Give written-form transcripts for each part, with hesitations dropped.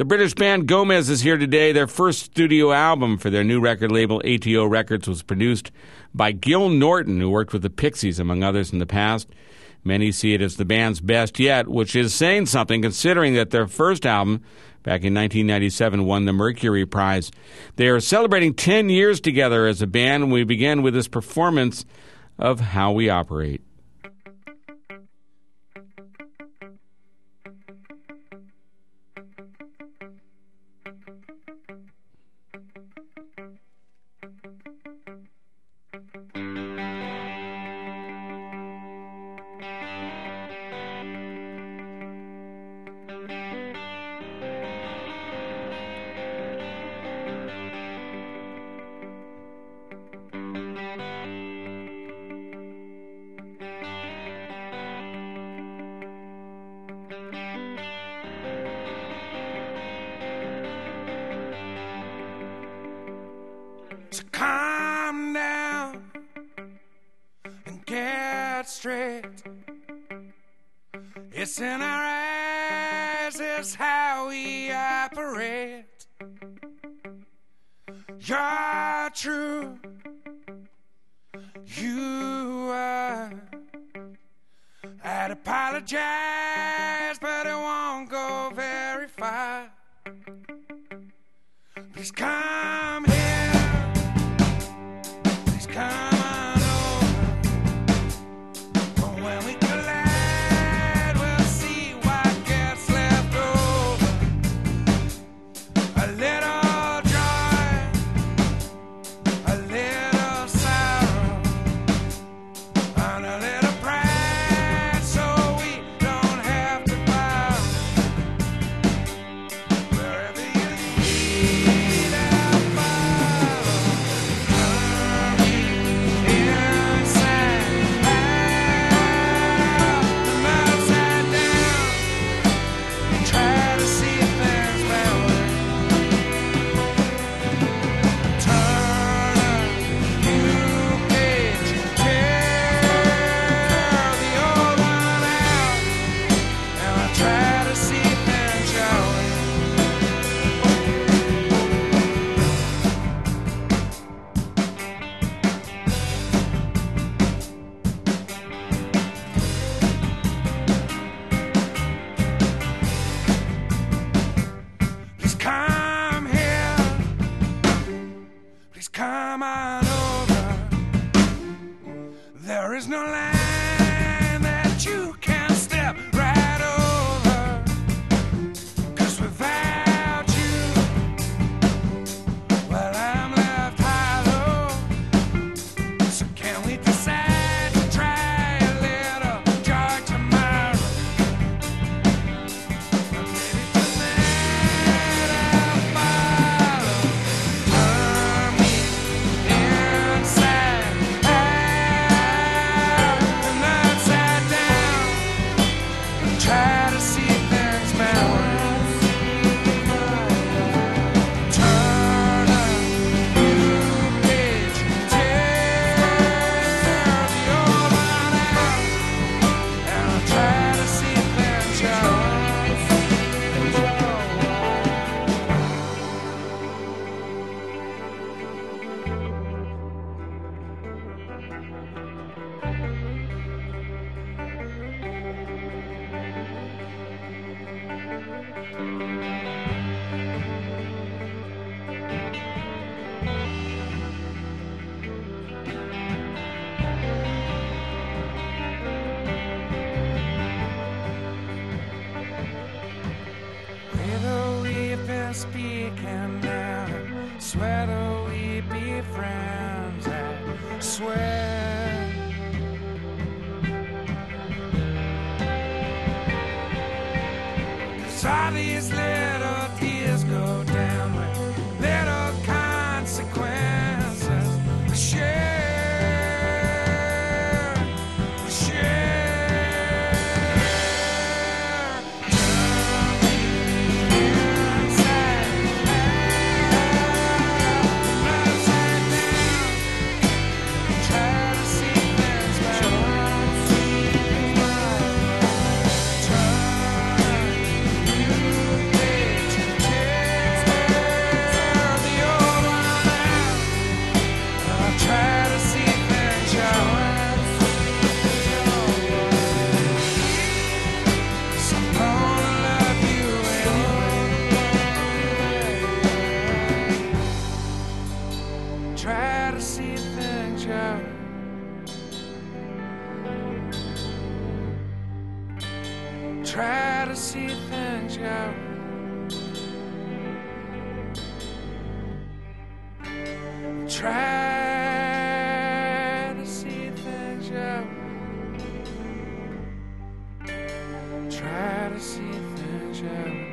The British band Gomez is here today. Their first studio album for their new record label, ATO Records, was produced by Gil Norton, who worked with the Pixies, among others, in the past. Many see it as the band's best yet, which is saying something considering that their first album, back in 1997, won the Mercury Prize. They are celebrating 10 years together as a band, and we begin with this performance of How We Operate. So calm down and get straight. It's in our eyes, it's how we operate. You're true, you are. I'd apologize, but it won't go very far. Please come here. Come on over. But when we collide, we'll see what gets left over. A little joy, a little sorrow, and a little pride, so we don't have to bow. Wherever you lead, I'll follow. Come on over. There is no line that you can step right over. 'Cause without you, well, I'm left hollow. So can we decide to try a little joy tomorrow? Or maybe tonight I'll follow. Speaking now, swear that we be friends, I swear. 'Cause all these little tears go down with little consequences. We share. Try to see Try to see things your way. Try to see things your way.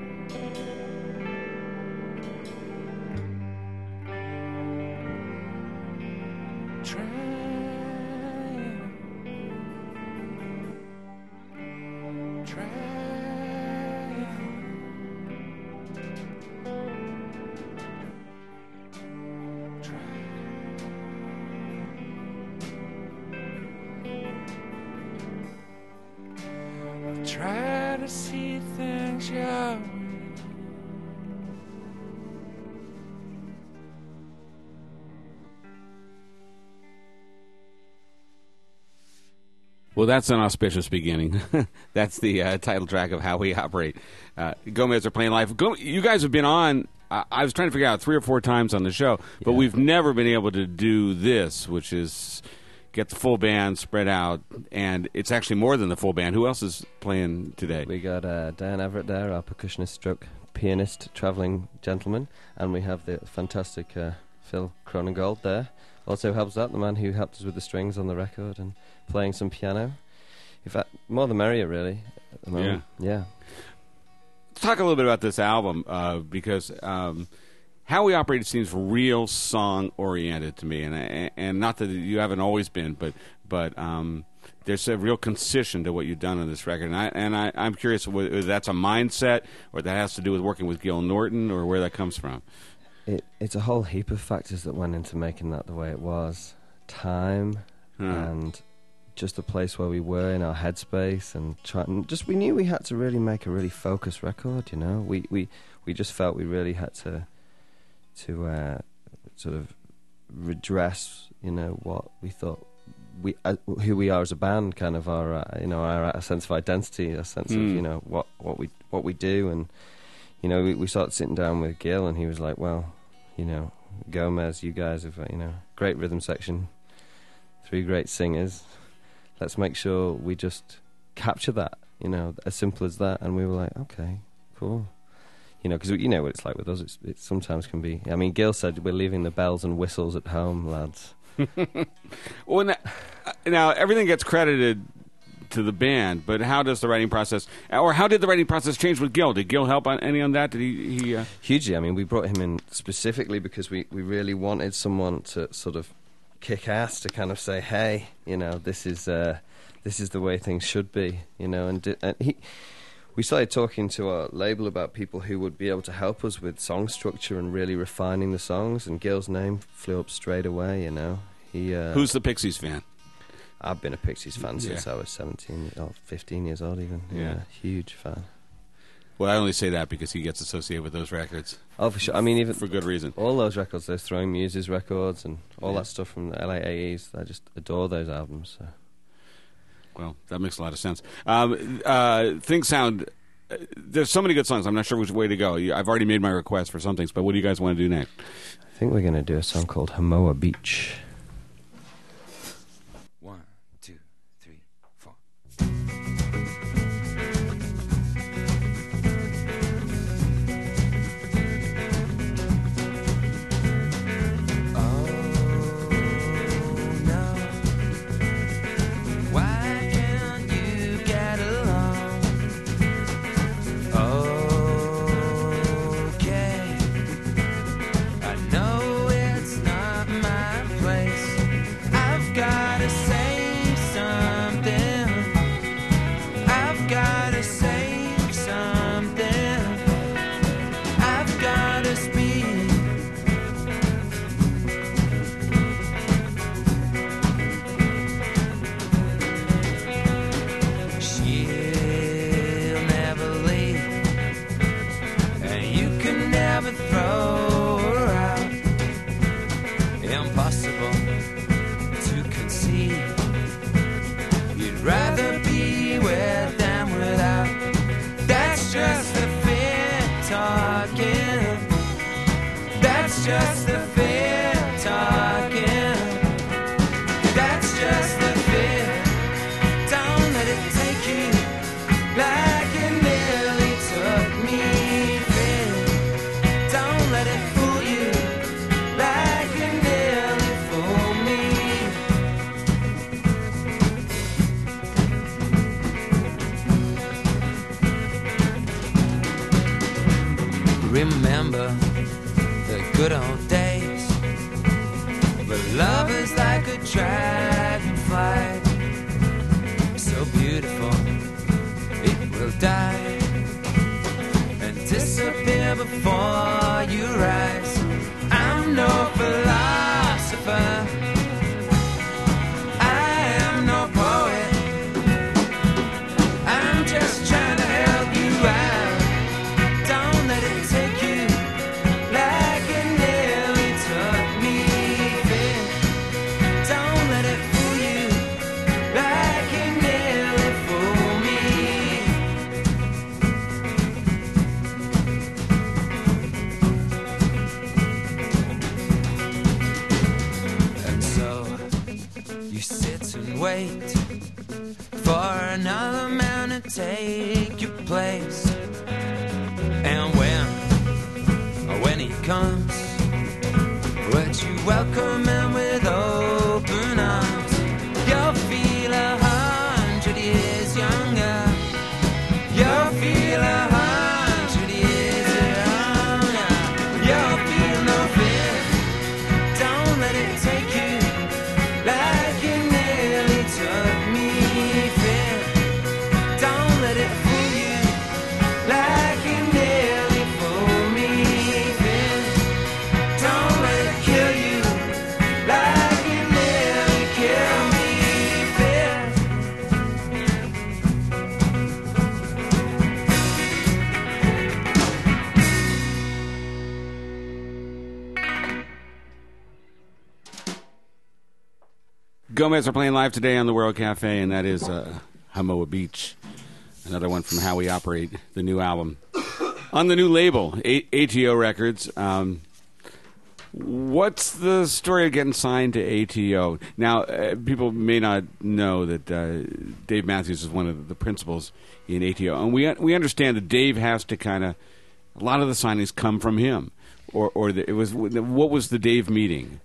Try to see things your way. Well, that's an auspicious beginning. That's the title track of How We Operate. Gomez are playing live. You guys have been on, I was trying to figure out 3 or 4 times on the show, but we've never been able to do this, which is get the full band spread out, and it's actually more than the full band. Who else is playing today? We got Dan Everett there, our percussionist stroke pianist, travelling gentleman, and we have the fantastic Phil Cronengold there. Also helps out, the man who helped us with the strings on the record and playing some piano. In fact, more the merrier, really, at the moment. Yeah. Let's talk a little bit about this album, because How We Operate seems real song-oriented to me, and not that you haven't always been, but there's a real concision to what you've done on this record, and I'm curious whether that's a mindset, or that has to do with working with Gil Norton, or where that comes from. It's a whole heap of factors that went into making that the way it was. Time, and just the place where we were in our headspace, and we knew we had to really make a really focused record, you know. We just felt we really had to sort of redress, you know, what we thought who we are as a band, kind of our our sense of identity, a sense of, you know, what we do. And you know, we started sitting down with Gil, and he was like, well, you know, Gomez, you guys have, you know, great rhythm section, 3 great singers, let's make sure we just capture that, you know, as simple as that. And we were like, okay, cool. You know, because you know what it's like with us. It sometimes can be. I mean, Gil said we're leaving the bells and whistles at home, lads. Well, now everything gets credited to the band, but how does the writing process, or how did the writing process change with Gil? Did Gil help on that? Did he Hugely. I mean, we brought him in specifically because we really wanted someone to sort of kick ass, to kind of say, hey, you know, this is the way things should be, you know. And we started talking to our label about people who would be able to help us with song structure and really refining the songs, and Gil's name flew up straight away, you know. Who's the Pixies fan? I've been a Pixies fan since I was 15 years old even. Yeah, huge fan. Well, I only say that because he gets associated with those records. Oh, for sure. I mean, even for good reason. All those records, those Throwing Muses records and all that stuff from the LAAEs, I just adore those albums. So. Well, that makes a lot of sense. Things sound... there's so many good songs. I'm not sure which way to go. I've already made my request for some things, but what do you guys want to do next? I think we're going to do a song called Hamoa Beach. 1, 2, 3, 4. Just the fear talking. That's just the fear. Don't let it take you like it nearly took me. Fear. Don't let it fool you like it nearly remember the good old days. But love is like a dragonfly, so beautiful it will die and disappear before you rise. I'm no philosopher, I am no poet, I'm just trying to help you out. Don't let it take you like it nearly took me. Don't let it fool you like it nearly fooled me. And so you sit and wait for another man to take your place. And when he comes, would you welcome him with open arms? You'll feel 100 years younger. You'll feel 100 years younger. You'll feel no fear. Don't let it take you like it nearly took me. Fear. Don't let it fool you like it nearly fooled me. Fear. Don't let it kill you like it nearly killed me. Fear. Gomez are playing live today on the World Cafe, and that is Hamoa Beach. Another one from How We Operate, the new album. On the new label, ATO Records. What's the story of getting signed to ATO? Now, people may not know that Dave Matthews is one of the principals in ATO, and we understand that Dave has to a lot of the signings come from him, what was the Dave meeting?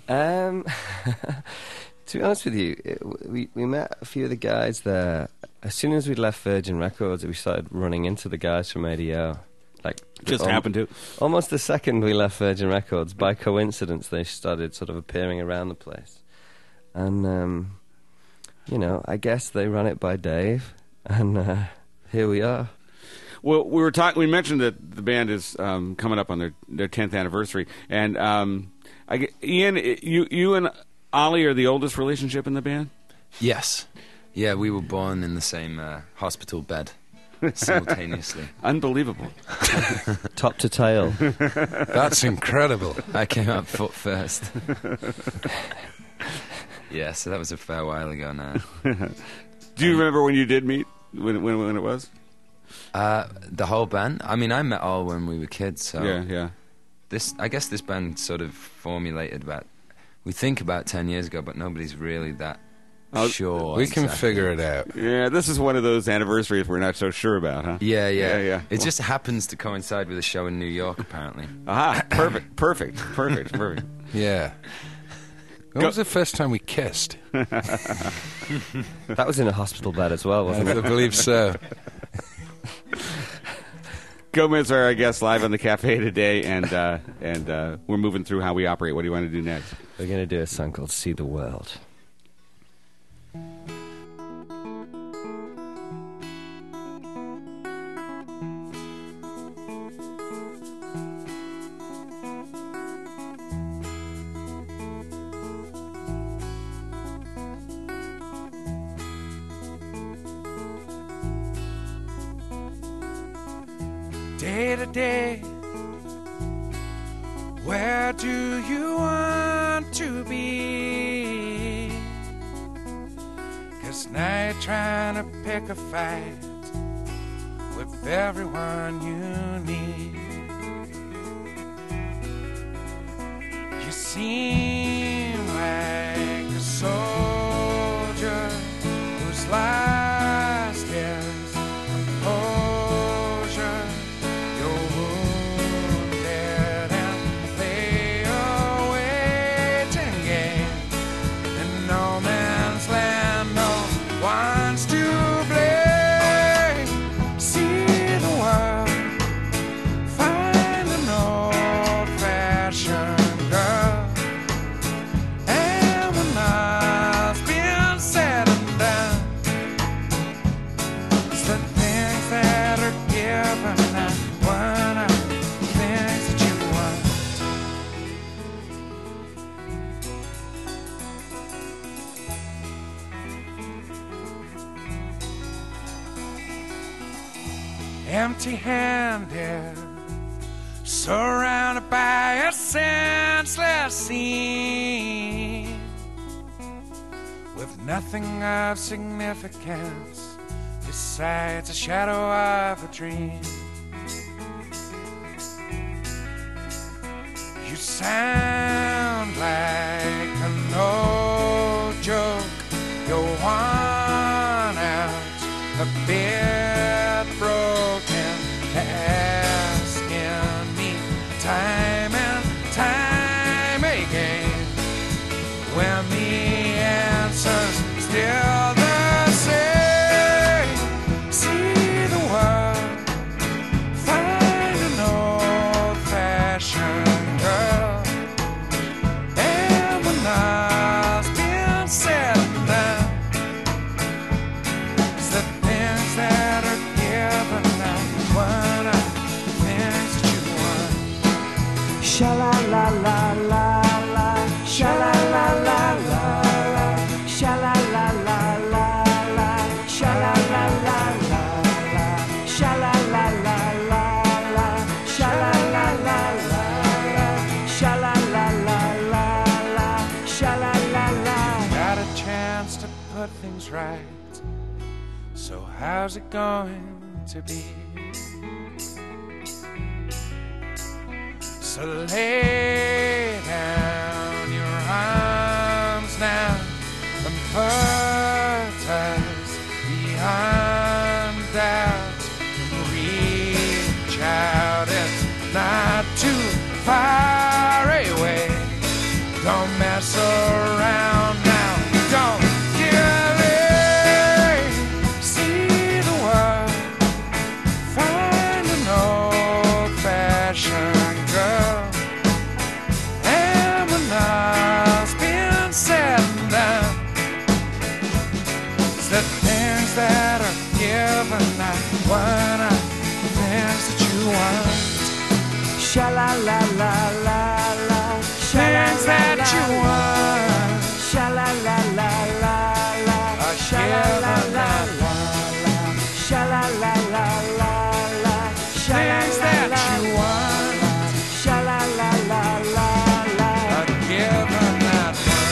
To be honest with you, we met a few of the guys there. As soon as we left Virgin Records, we started running into the guys from ADO. Happened to. Almost the second we left Virgin Records, by coincidence, they started sort of appearing around the place. And, I guess they ran it by Dave, and here we are. Well, we mentioned that the band is coming up on their 10th anniversary, and Ian, you and Ollie are the oldest relationship in the band? Yes. Yeah, we were born in the same hospital bed simultaneously. Unbelievable. Top to tail. That's incredible. I came up foot first. Yeah, so that was a fair while ago now. Do you remember when you did meet? When it was? The whole band? I mean, I met all when we were kids, so... Yeah. I guess this band sort of formulated we think about 10 years ago, but nobody's really that sure. We can figure it out. Yeah, this is one of those anniversaries we're not so sure about, huh? Yeah. It just happens to coincide with a show in New York, apparently. Aha, perfect. Yeah. When was the first time we kissed? That was in a hospital bed as well, wasn't I it? believe so. Gomez are our guests live on the cafe today, and we're moving through How We Operate. What do you want to do next? We're going to do a song called See the World. Day to day, where do you want to be? 'Cause now you're trying to pick a fight with everyone you need. You seem like a soldier who's lost his composure. You're wounded and play a waiting game. In no man's land, no one's to blame. See the world, find empty-handed, surrounded by a senseless scene, with nothing of significance besides a shadow of a dream. You sound like a no joke. You're worn out, a bit broken, asking me time and time again when the answer's still the same. See the world, find an old-fashioned girl, and when all's been said and done, it's the things that are given now, one of the things that you want. Sha la la la la la, sha la la la la la, sha la la la la la, sha la la la la la, sha la la la la la, sha la la la la la, sha la la la la la, sha la la la. Got a chance to put things right, so how's it going to be? So lay down your arms now and put us beyond doubt. Reach out, it's not too far away. Don't mess around now, don't delay. See the world, find an old-fashioned girl, and when all's been said and done, it's the things that are given, not one of the things that you want. Sha la la la la la, sha la Things la that la you la, want. sha la la la la la, sha la la la la la, sha la la la la la, sha la Things la that la you want. sha la la la la la. A given that one.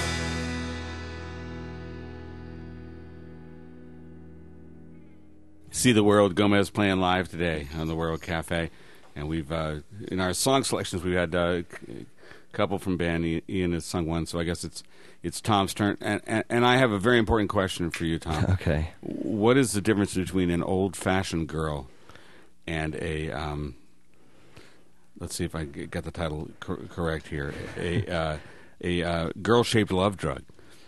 See the World, Gomez playing live today on the World Cafe. And we've, in our song selections, we've had a couple from band. Ian has sung one, so I guess it's Tom's turn. And I have a very important question for you, Tom. Okay. What is the difference between an old-fashioned girl and a, let's see if I get the title correct here, a girl-shaped love drug?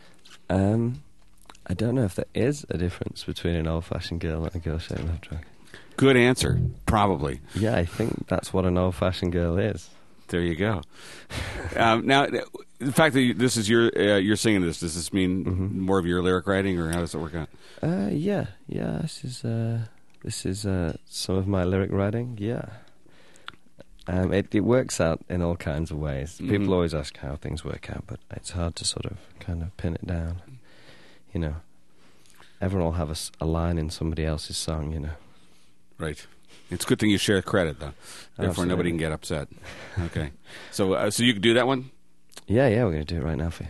I don't know if there is a difference between an old-fashioned girl and a girl-shaped love drug. Good answer, probably. Yeah, I think that's what an old-fashioned girl is. There you go. Now, the fact that this is you're singing this, does this mean more of your lyric writing, or how does it work out? Yeah. This is some of my lyric writing. Yeah. It works out in all kinds of ways. People always ask how things work out, but it's hard to sort of kind of pin it down. You know, everyone will have a line in somebody else's song. You know. Right. It's a good thing you share credit, though. Therefore, Absolutely. nobody can get upset. Okay. So you can do that one? Yeah, we're going to do it right now for you.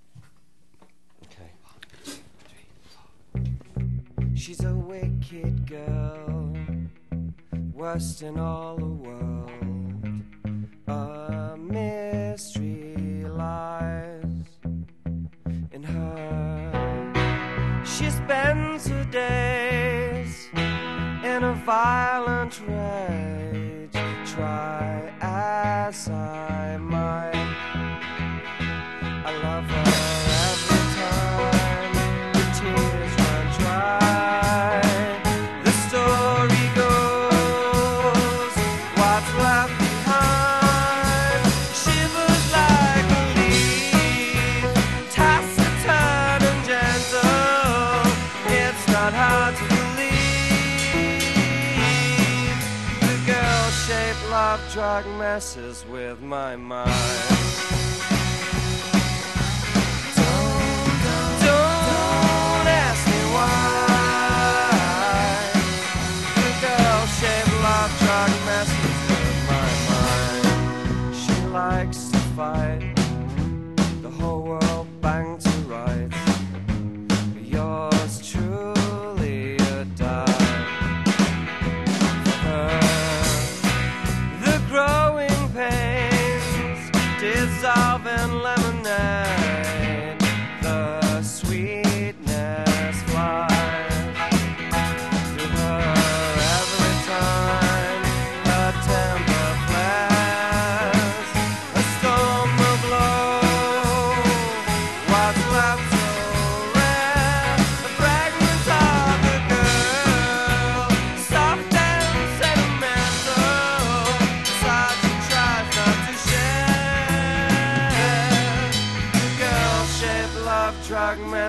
Okay. She's a wicked girl, worst in all the world. A mystery lies in her. She spends her days in a violent rage. Try as I might, I love her every time the tears run dry. The story goes, what's left behind shivers like a leaf, taciturn and gentle. It's not hard to believe the girl-shaped love drug messes with my mind. Don't ask me why. The girl-shaped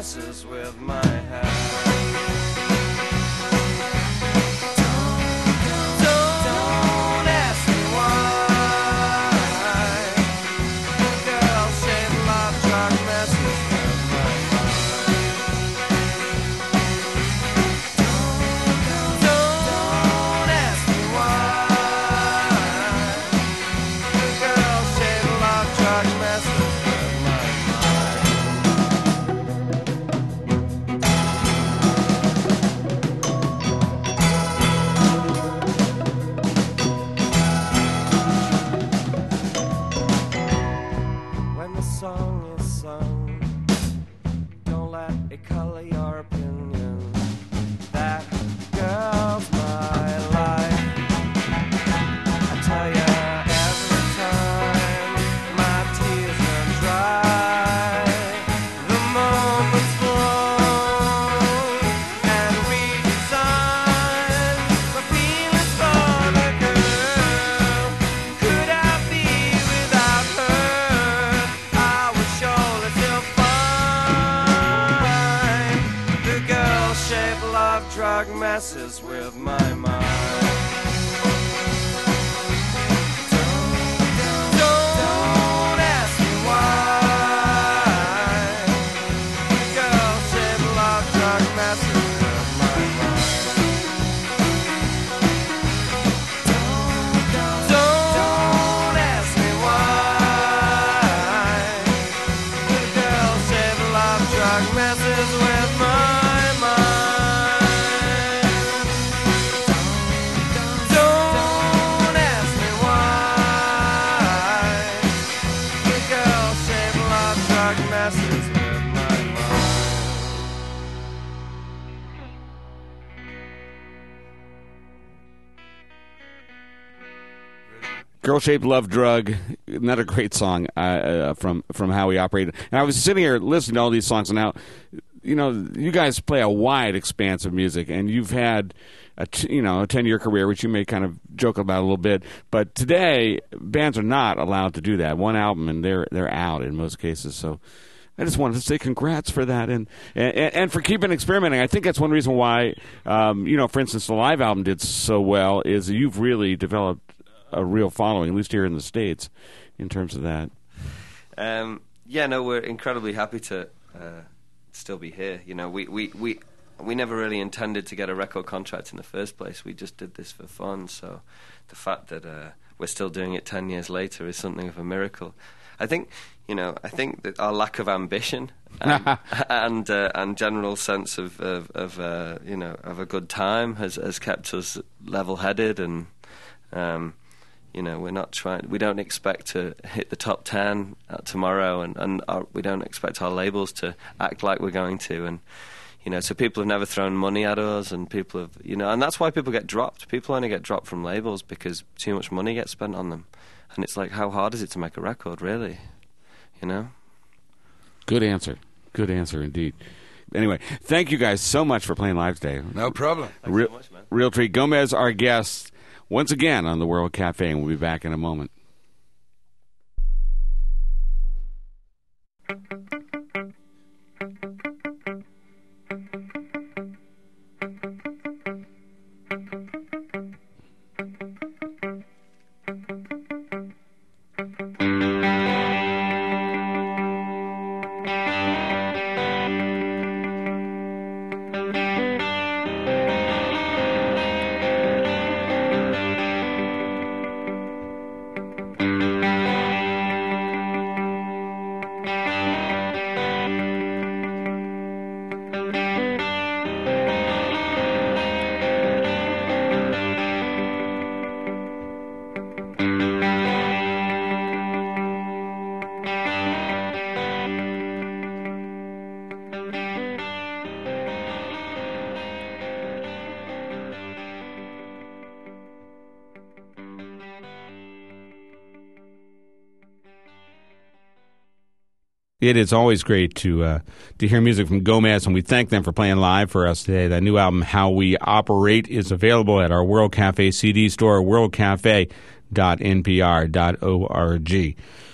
messes with my head. Don't ask me why. Girl-shaped love drug messes with my mind. Don't ask me why. Girl-shaped love drug messes with my mind. When the song is sung, don't let it color your opinion. That girl's my life. I tell ya every time my tears run dry, the moment's blown and redesign my feelings for the girl. Could I be without her? I would surely still find the girl-shaped love drug messes with my mind. Don't ask me why. Girl-shaped love drug messes with my mind. Don't ask me why. Girl-shaped love drug messes with my mind. Don't ask me why. Girl-shaped love drug messes with my mind. Girl-Shaped Love Drug, another great song from How We Operate. And I was sitting here listening to all these songs, and now, you know, you guys play a wide expanse of music, and you've had a 10-year career, which you may kind of joke about a little bit. But today, bands are not allowed to do that. One album, and they're out in most cases. So I just wanted to say congrats for that, and for keeping experimenting. I think that's one reason why, for instance, the live album did so well, is you've really developed a real following, at least here in the States, in terms of that. We're incredibly happy to still be here. You know, we never really intended to get a record contract in the first place. We just did this for fun. So the fact that we're still doing it 10 years later is something of a miracle. I think that our lack of ambition and general sense of a good time has kept us level-headed, and we're not trying. We don't expect to hit the top 10 tomorrow, and we don't expect our labels to act like we're going to. And so people have never thrown money at us, and people have, and that's why people get dropped. People only get dropped from labels because too much money gets spent on them. And it's like, how hard is it to make a record, really? Good answer. Good answer indeed. Anyway, thank you guys so much for playing live today. No problem. Thanks so much, man. Real treat. Gomez, our guest, once again on the World Cafe, and we'll be back in a moment. It is always great to hear music from Gomez, and we thank them for playing live for us today. That new album, How We Operate, is available at our World Cafe CD store, worldcafe.npr.org.